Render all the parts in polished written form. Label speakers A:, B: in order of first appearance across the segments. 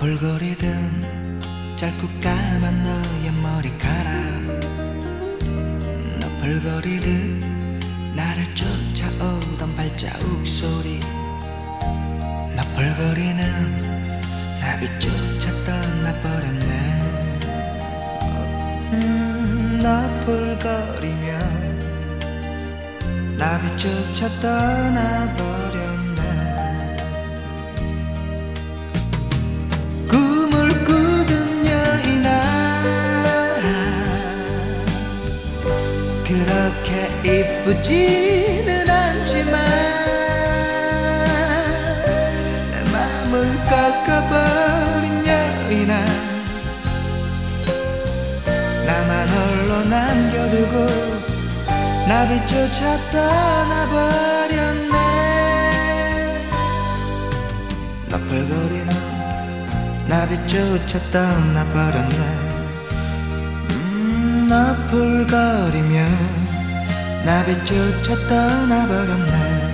A: 너풀거리던 짧고 까만 너의 머리카락, 너풀거리듯 나를 쫓아오던 발자국 소리, 너풀거리는 나비조차 떠나버렸네. 너풀거리며 나비조차 떠나버렸네. 꿈을 꾸던 여인아, 그렇게 이쁘지는 않지만 내 맘을 깎아버린 여인아, 나만 홀로 남겨두고 나비조차 떠나버렸네. 너풀거리는 나비조차 떠나버렸네. 너풀거리며 나비조차 떠나버렸네.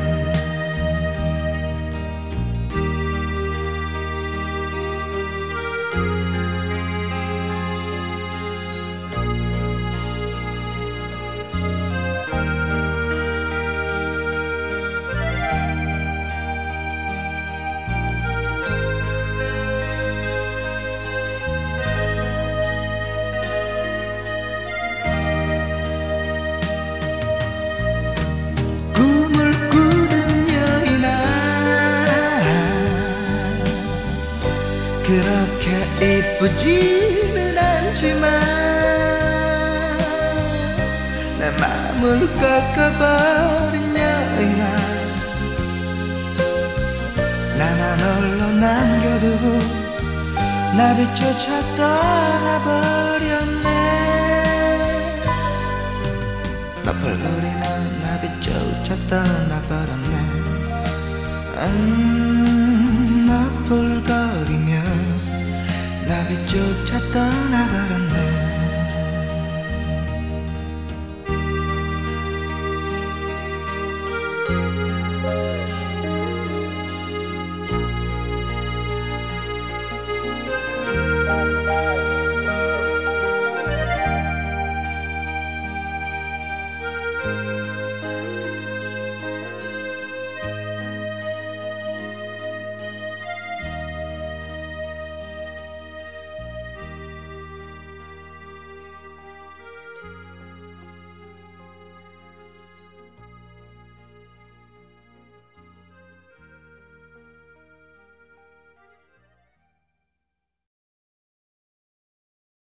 A: 꿈을 꾸던 여인아, 그렇게 이쁘지는 않지만 내 맘을 깎아버린 여인아, 나만 홀로 남겨두고 나비조차 떠나버렸네. 너풀거리는 나비조차 떠나버렸네. 너풀거리며 나비조차 떠나버렸네.